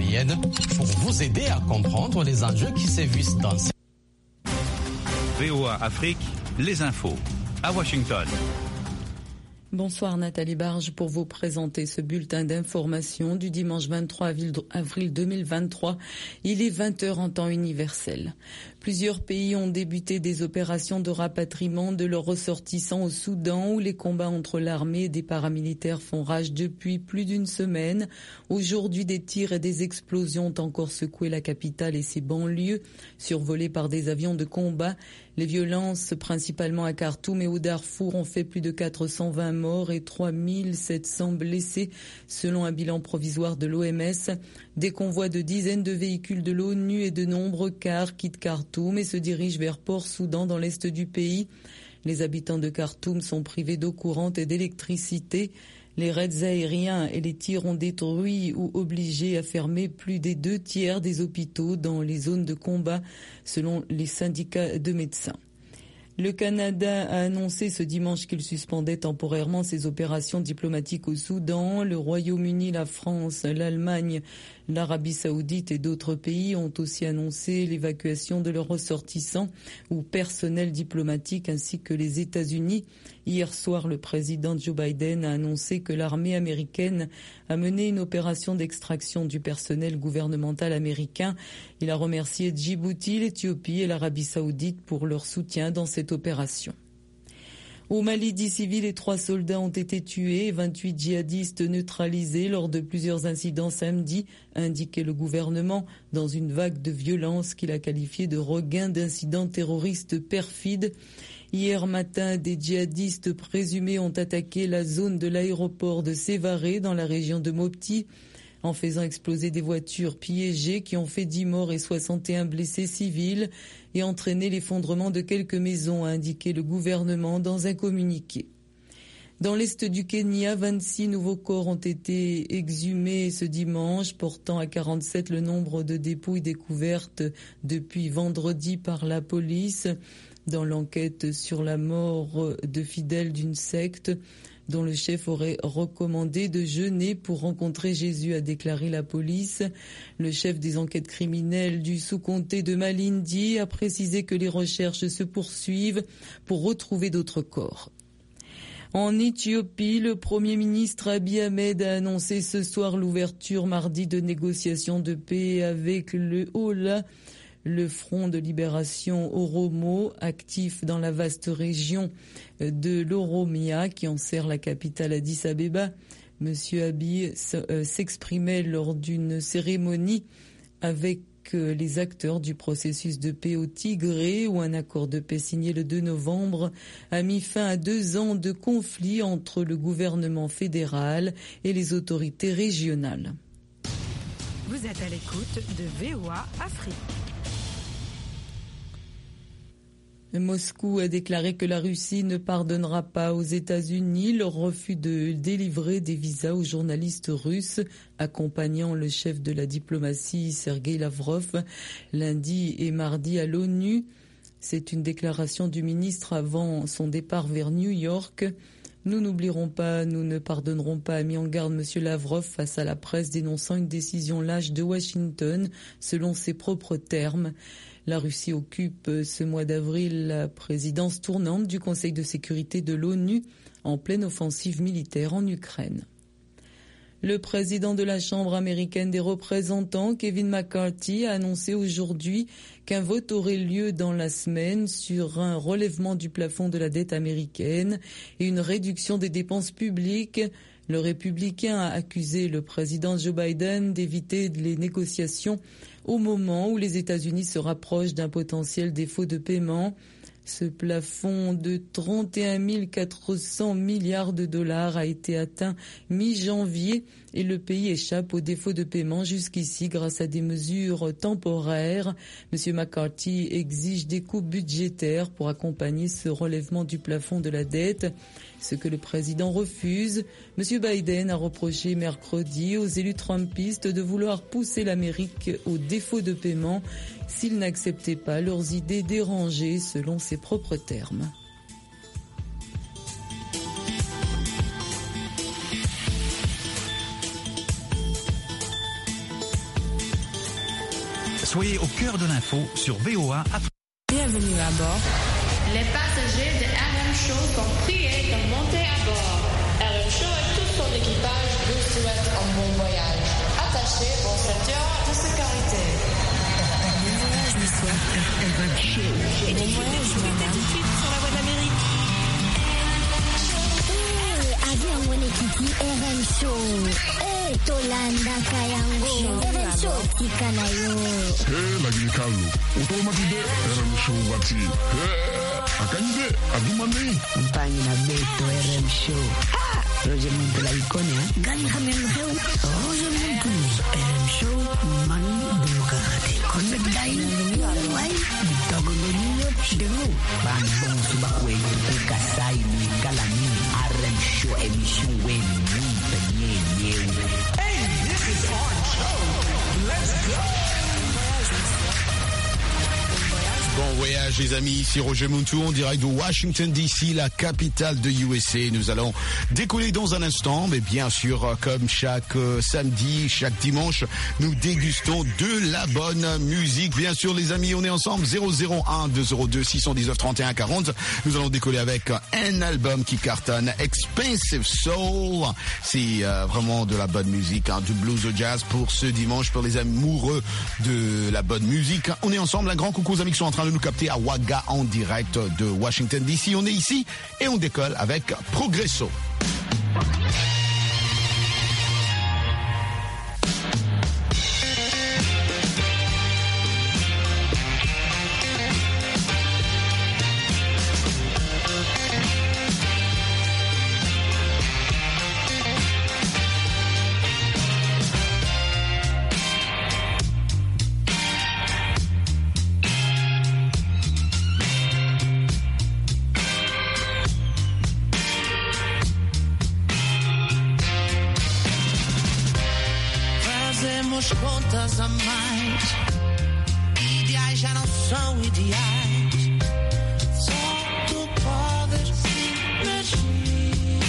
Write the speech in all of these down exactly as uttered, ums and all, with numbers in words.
ivoirienne pour vous aider à comprendre les enjeux qui sévissent dans ces... V O A Afrique, les infos, à Washington. Bonsoir Nathalie Barge pour vous présenter ce bulletin d'information du dimanche vingt-trois avril deux mille vingt-trois. Il est vingt heures en temps universel. Plusieurs pays ont débuté des opérations de rapatriement de leurs ressortissants au Soudan où les combats entre l'armée et des paramilitaires font rage depuis plus d'une semaine. Aujourd'hui, des tirs et des explosions ont encore secoué la capitale et ses banlieues, survolées par des avions de combat. Les violences, principalement à Khartoum et au Darfour, ont fait plus de quatre cent vingt morts et trois mille sept cents blessés, selon un bilan provisoire de l'O M S. Des convois de dizaines de véhicules de l'ONU et de nombreux cars quittent Khartoum et se dirigent vers Port Soudan dans l'est du pays. Les habitants de Khartoum sont privés d'eau courante et d'électricité. Les raids aériens et les tirs ont détruit ou obligé à fermer plus des deux tiers des hôpitaux dans les zones de combat, selon les syndicats de médecins. Le Canada a annoncé ce dimanche qu'il suspendait temporairement ses opérations diplomatiques au Soudan. Le Royaume-Uni, la France, l'Allemagne, l'Arabie Saoudite et d'autres pays ont aussi annoncé l'évacuation de leurs ressortissants ou personnel diplomatique ainsi que les États-Unis. Hier soir, le président Joe Biden a annoncé que l'armée américaine a mené une opération d'extraction du personnel gouvernemental américain. Il a remercié Djibouti, l'Éthiopie et l'Arabie Saoudite pour leur soutien dans cette opération. Au Mali, dix civils et trois soldats ont été tués et vingt-huit djihadistes neutralisés lors de plusieurs incidents samedi, a indiqué le gouvernement dans une vague de violence qu'il a qualifiée de regain d'incidents terroristes perfides. Hier matin, des djihadistes présumés ont attaqué la zone de l'aéroport de Sévaré dans la région de Mopti, en faisant exploser des voitures piégées qui ont fait dix morts et soixante et un blessés civils et entraîné l'effondrement de quelques maisons, a indiqué le gouvernement dans un communiqué. Dans l'est du Kenya, vingt-six nouveaux corps ont été exhumés ce dimanche, portant à quarante-sept le nombre de dépouilles découvertes depuis vendredi par la police dans l'enquête sur la mort de fidèles d'une secte dont le chef aurait recommandé de jeûner pour rencontrer Jésus, a déclaré la police. Le chef des enquêtes criminelles du sous-comté de Malindi a précisé que les recherches se poursuivent pour retrouver d'autres corps. En Éthiopie, le Premier ministre Abiy Ahmed a annoncé ce soir l'ouverture mardi de négociations de paix avec le Ola, le Front de libération Oromo, actif dans la vaste région de l'Oromia qui enserre la capitale Addis Abeba. Monsieur Abiy s'exprimait lors d'une cérémonie avec les acteurs du processus de paix au Tigré, où un accord de paix signé le deux novembre a mis fin à deux ans de conflit entre le gouvernement fédéral et les autorités régionales. Vous êtes à l'écoute de V O A Afrique. Moscou a déclaré que la Russie ne pardonnera pas aux États-Unis leur refus de délivrer des visas aux journalistes russes accompagnant le chef de la diplomatie Sergueï Lavrov lundi et mardi à l'ONU. C'est une déclaration du ministre avant son départ vers New York. Nous n'oublierons pas, nous ne pardonnerons pas, a mis en garde M. Lavrov face à la presse dénonçant une décision lâche de Washington selon ses propres termes. La Russie occupe ce mois d'avril la présidence tournante du Conseil de sécurité de l'ONU en pleine offensive militaire en Ukraine. Le président de la Chambre américaine des représentants, Kevin McCarthy, a annoncé aujourd'hui qu'un vote aurait lieu dans la semaine sur un relèvement du plafond de la dette américaine et une réduction des dépenses publiques. Le républicain a accusé le président Joe Biden d'éviter les négociations au moment où les États-Unis se rapprochent d'un potentiel défaut de paiement. Ce plafond de trente et un mille quatre cents milliards de dollars a été atteint mi-janvier et le pays échappe au défaut de paiement jusqu'ici grâce à des mesures temporaires. M. McCarthy exige des coupes budgétaires pour accompagner ce relèvement du plafond de la dette, ce que le président refuse. M. Biden a reproché mercredi aux élus trumpistes de vouloir pousser l'Amérique au défaut de paiement s'ils n'acceptaient pas leurs idées dérangées selon ses propres termes. Soyez au cœur de l'info sur V O A Afrique. Bienvenue à bord. Les passagers de R M Show sont priés de monter à bord. R M Show et tout son équipage vous souhaitent un bon voyage. Attachez vos ceintures de sécurité. Bon voyage, monsieur. R M Show. Bon voyage, madame. Tout de suite sur la voie de l'Amérique. Eh, avion mwenyekiti R M Show. Eh, Tolanda Kayango. R M Show tikanayo. Eh, lakini Carlo, utoma tude R M Show wati. Eh, akanyide agumane. Mpangi na Beto R M Show. Ha! Roger Muntu la ikone, eh? Gani hamel heu. Roger Muntu. R M Show mani demokrate. Connect dai. Wai. Dogo nyo chidemo. Ban bon subakwe ku kasai ni kalani R M Show emission wen ni penye yewe. Hey, this is our show. Let's go. Bon voyage les amis, ici Roger Muntu en direct de Washington D C, la capitale de U S A. Nous allons décoller dans un instant, mais bien sûr comme chaque euh, samedi, chaque dimanche, nous dégustons de la bonne musique. Bien sûr les amis, on est ensemble zéro zéro un deux zéro deux six un neuf trente et un quarante. Nous allons décoller avec un album qui cartonne, Expensive Soul. C'est euh, vraiment de la bonne musique, hein, du blues au jazz pour ce dimanche, pour les amoureux de la bonne musique. On est ensemble, un grand coucou aux amis qui sont en train de nous capter à Wagga en direct de Washington D C. On est ici et on décolle avec Progresso. Contas a mais, ideais já não são ideais, só tu podes mexer.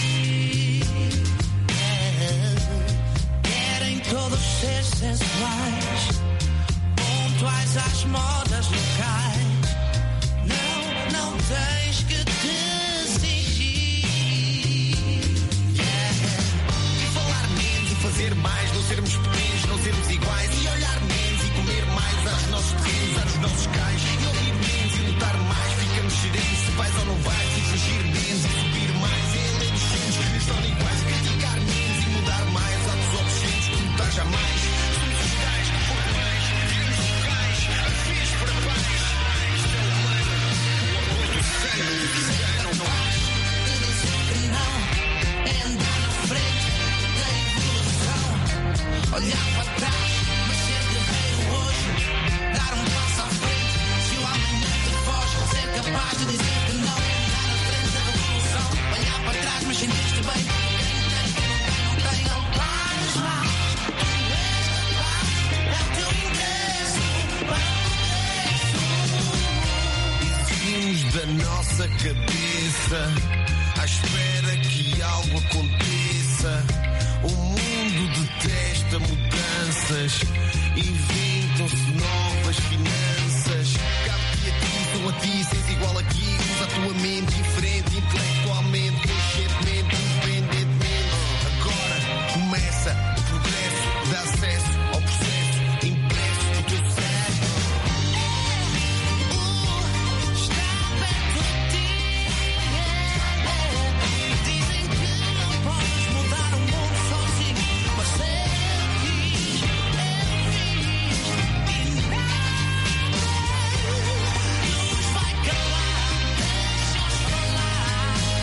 É. Querem todos ser sensuais, pontuais às modas locais. Não, não tens que te exigir. Yeah. E falar menos e fazer mais, não sermos pequenos, não sermos iguais, e olhar menos e comer mais aos nossos terrenos, aos nossos cais, e ouvir menos e lutar mais, ficamos serenos se vais ou não vais, e fugir menos e subir mais, e ler os centros que estão iguais, criticar menos e mudar mais, atos obscenos que lutar jamais, somos os cais, pouco mais, viramos os cais, afins para paz, isto é humano, o orgulho do sangue, dizer não vais, e dizer que não, é andar na frente da evolução. Olhar para trás, mas ser guerreiro hoje, dar um passo à frente. Se o amanhã te foge, ser capaz de dizer que não, andar na frente da revolução. Olhar para trás, mas sentir-te bem. Quem tem, quem não tem, não tem, não pares mais. Tu és capaz, é o teu ingresso para o exigimos da nossa cabeça, à espera que algo aconteça. O mundo detesta mudanças, inventam-se novas finanças. Cabe-te a ti, sou a ti, sens igual aqui. Usa a tua mente diferente, intelectualmente, conscientemente, independentemente. Agora começa o progresso, dá acesso ao processo impresso no teu cérebro. Uh, está perto de ti. Dizem que não podes mudar o mundo sozinho, mas eu fiz, eu fiz, e nada nos vai calar, deixa-os falar.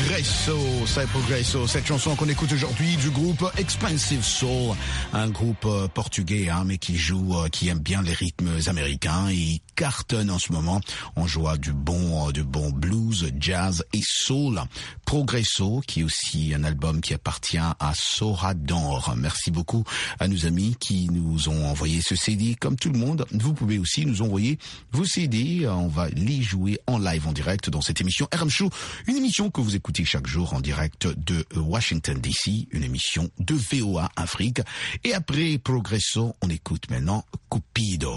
Progresso, c'est Progresso, cette chanson qu'on écoute aujourd'hui du groupe Expensive Soul, un groupe portugais hein, mais qui joue, qui aime bien les rythmes américains et il cartonne en ce moment. On joue du bon, du bon blues, jazz et soul. Progresso, qui est aussi un album qui appartient à Sorador. Merci beaucoup à nos amis qui nous ont envoyé ce C D. Comme tout le monde, vous pouvez aussi nous envoyer vos C D. On va les jouer en live, en direct dans cette émission R M Show, une émission que vous écoutez chaque jour en direct de Washington D C, une émission de V O A Afrique. Et après Progresso, on écoute maintenant Cupido.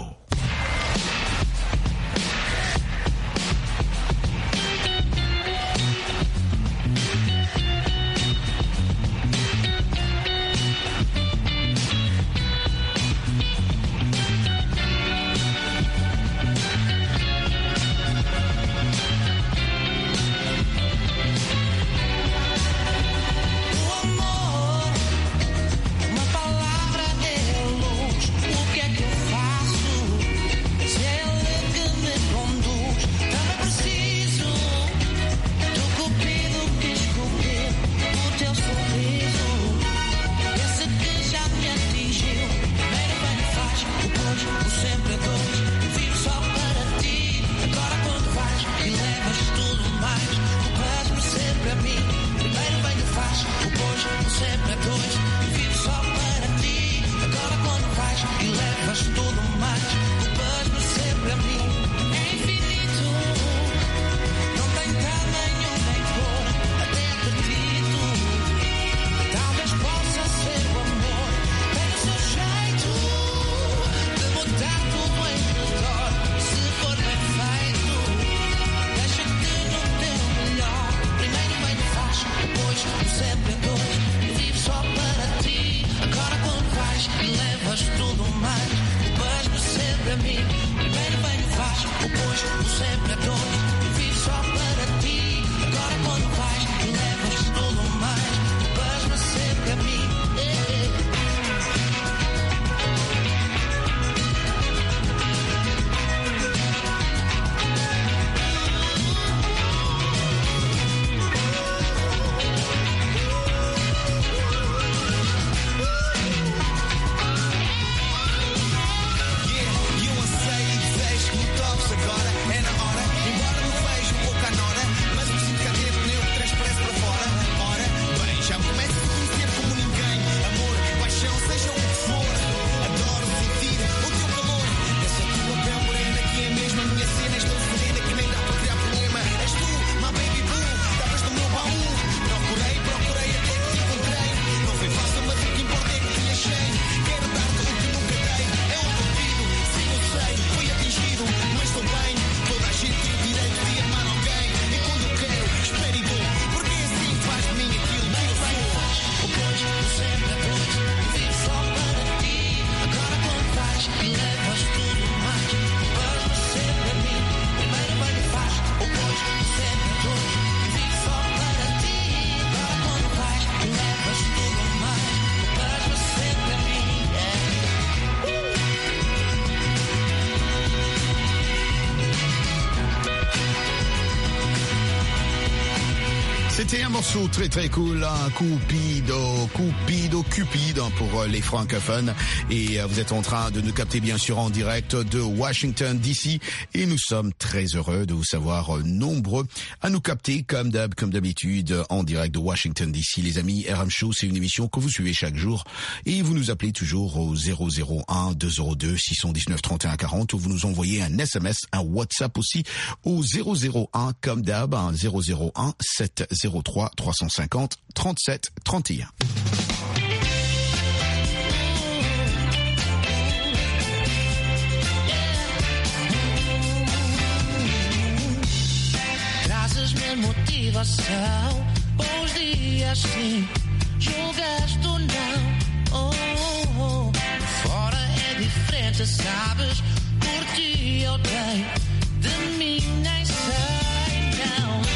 C'était un morceau très très cool, hein, Cupido, Cupido, Cupid pour les francophones. Et vous êtes en train de nous capter bien sûr en direct de Washington D C. Et nous sommes très heureux de vous savoir nombreux à nous capter comme d'hab, comme d'habitude en direct de Washington D C. Les amis, R M Show, c'est une émission que vous suivez chaque jour. Et vous nous appelez toujours au zéro zéro un deux zéro deux six un neuf trente et un quarante ou vous nous envoyez un S M S, un WhatsApp aussi au zéro zéro un comme d'hab, un zéro zéro un sept zéro trois trois cent cinquante trente-sept trente et un. Trazes-me motivação, bons dias sim, julgaste ou não, oh, oh, oh. Fora é diferente, sabes, por ti eu dei, de mim nem sei, não.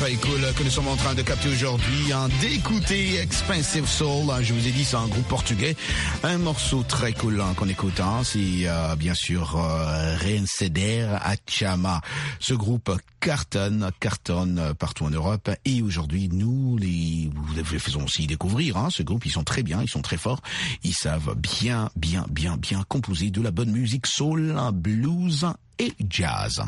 très cool que nous sommes en train de capter aujourd'hui, hein, d'écouter Expensive Soul, hein, je vous ai dit c'est un groupe portugais, un morceau très cool hein, qu'on écoute, hein, c'est euh, bien sûr euh, Reinceder a Chama. Ce groupe cartonne, cartonne partout en Europe et aujourd'hui nous les, vous les faisons aussi découvrir, hein, ce groupe, ils sont très bien, ils sont très forts, ils savent bien, bien, bien, bien composer de la bonne musique soul, blues et jazz.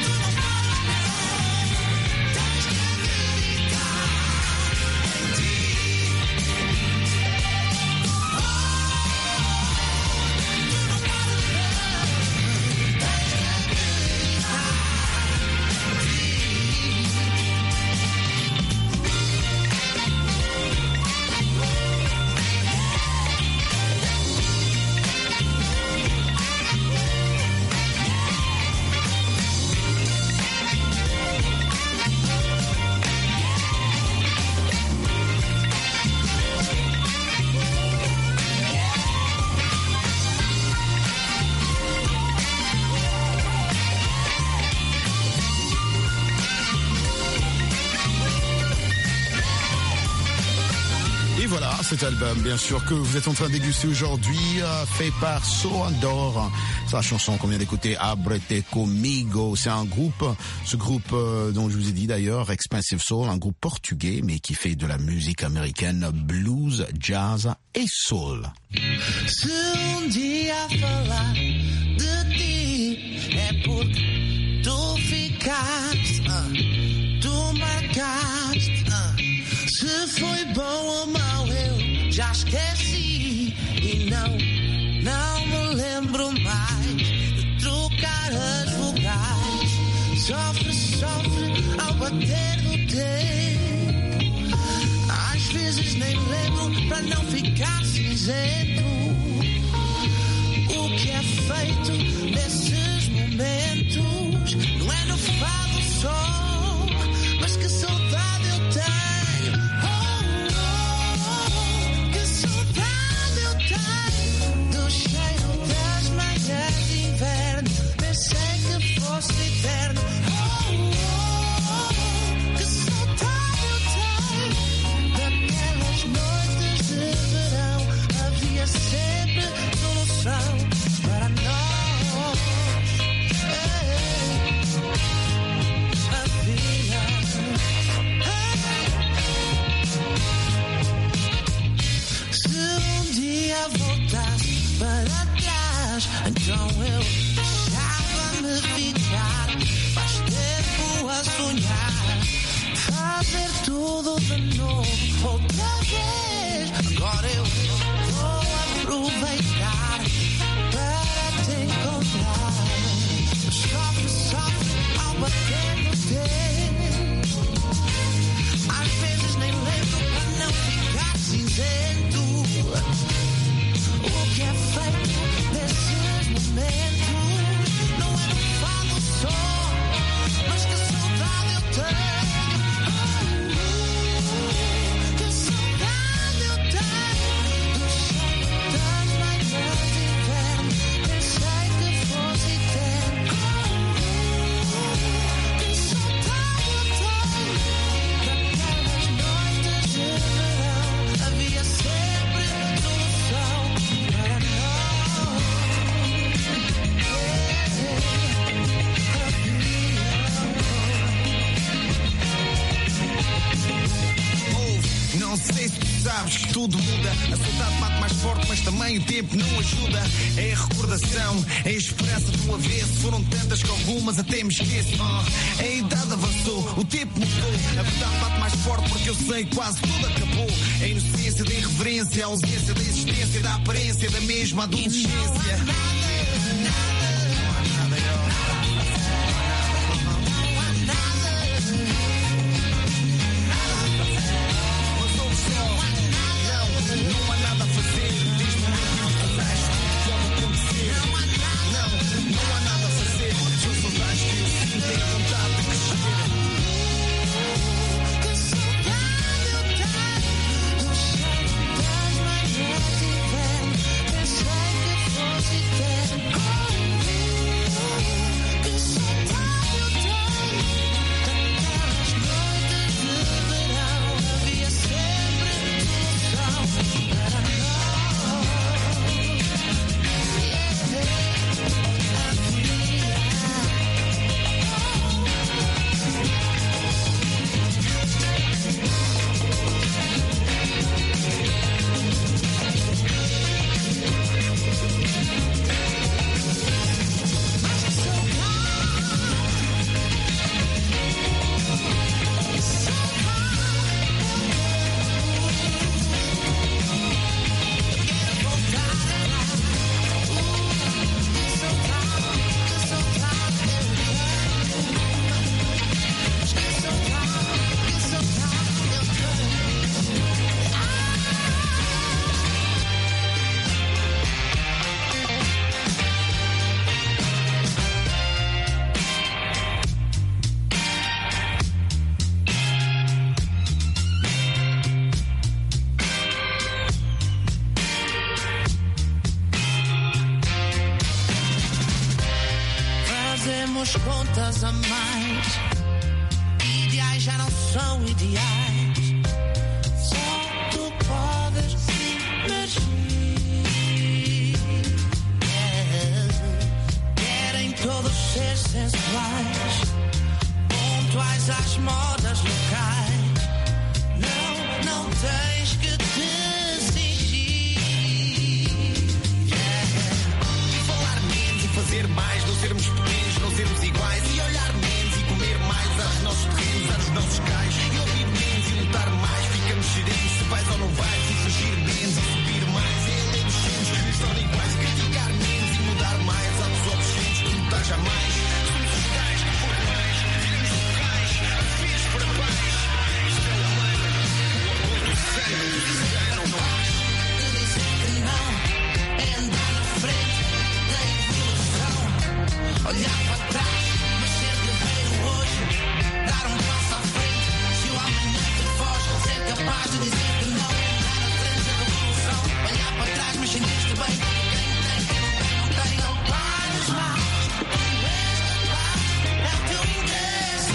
Deep voilà, cet album, bien sûr, que vous êtes en train de déguster aujourd'hui, euh, fait par So Andor. C'est la chanson qu'on vient d'écouter, Abrete Comigo. C'est un groupe, ce groupe euh, dont je vous ai dit d'ailleurs, Expensive Soul, un groupe portugais, mais qui fait de la musique américaine, blues, jazz et soul. Se um dia falar de ti, é porque tu ficaste, uh, tu marcaste. Uh, se foi bom ou mau, eu já esqueci. E não, não me lembro mais de trocar as vogais. Sofre, sofre ao bater do tempo. Às vezes nem lembro para não ficar cinzento. O que é feito nesses momentos não é no fado só, mas que saudade eu tenho. Oh, oh, oh, que saudade eu tenho do cheiro das manhãs de inverno. Pensei que fosse eterno. Oh, oh, oh, que saudade eu tenho daquelas noites de verão. Havia sempre solução para nós. Havia. Se um dia voltasse para trás, então eu deixava-me ficar mais tempo a sonhar, fazer tudo de novo outra vez. Agora eu vou aproveitar para te encontrar. Sofre, sofre ao bater no tempo. Às vezes nem lembro para não ficar cinzento. O que é feito desses momentos não é no fado só, mas que saudade eu tenho. Que saudade eu tenho do cheiro das manhãs de inverno. Pensei que fosse eterno. Que saudade eu tenho daquelas noites de verão. Havia sempre solução para nós. Ouve, não sei se tu sabes que tudo muda. A saudade bate mais forte, mas também o tempo não ajuda. É a recordação, é a esperança do avesso. Foram tantas que algumas até me esqueço. Oh, a idade avançou, o tempo mudou. A verdade bate mais forte porque eu sei que quase tudo acabou. A inocência da irreverência, a ausência da existência, da aparência da mesma adolescência. Não há nada a fazer, diz-me o que acho que pode acontecer. Não, não há nada a fazer, são saudades que eu sinto, tenho vontade de crescer. Que saudade eu tenho do cheiro das manhãs de inverno. Pensei que fosse eterno. Que saudade eu tenho daquelas noites de verão. Havia sempre solução para nós. Fazemos contas a mais. Ideais já não são ideais. Só tu podes vais às modas locais. Não, não tens que te cingir. Yeah. E falar menos e fazer mais, não sermos pequenos, não sermos iguais. E olhar menos e comer mais aos nossos terrenos, aos nossos cais. E ouvir menos e lutar mais, ficamos serenos se vais ou não vais. E fugir menos e subir mais. E além dos centros que estão iguais. Criticar menos e mudar mais aos obscenos que lutar jamais. Somos os cais que foram mais. Tiramos os cais, fez para baixo. Isto é o humano, o amor do sangue do cigano. De dizer que não é andar na frente da evolução. Olhar para trás, mas ser guerreiro hoje. Dar um passo à frente. Se o amanhã te foge, ser capaz de dizer que não é andar na frente da revolução. Olhar para trás, mas sentir-te bem. Quem tem, quem não tem, não tem, não pares mais. Tu és capaz, é o teu ingresso.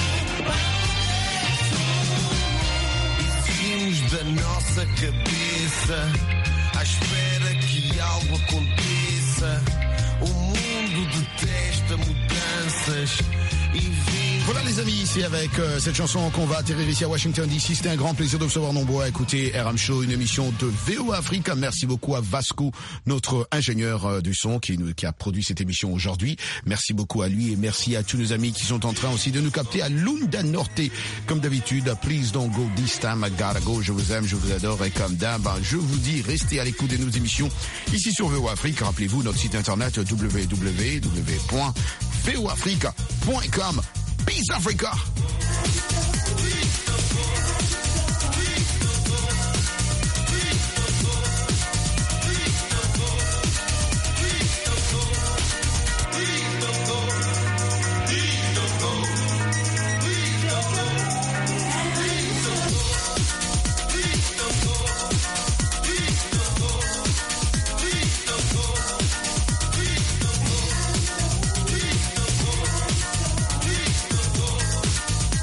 Vivimos da nossa cabeça, à espera que algo aconteça. O mundo detesta mudanças e vem. Voilà les amis, c'est avec euh, cette chanson qu'on va atterrir ici à Washington D C. C'était un grand plaisir de vous recevoir nombreux à écouter R M Show, une émission de V O A Africa. Merci beaucoup à Vasco, notre ingénieur euh, du son qui, nous, qui a produit cette émission aujourd'hui. Merci beaucoup à lui et merci à tous nos amis qui sont en train aussi de nous capter à Lunda Norte. Comme d'habitude, please don't go this time, I gotta go. Je vous aime, je vous adore et comme d'hab, ben, je vous dis, restez à l'écoute de nos émissions ici sur V O A Africa. Rappelez-vous notre site internet w w w point v o africa point com. Peace Africa!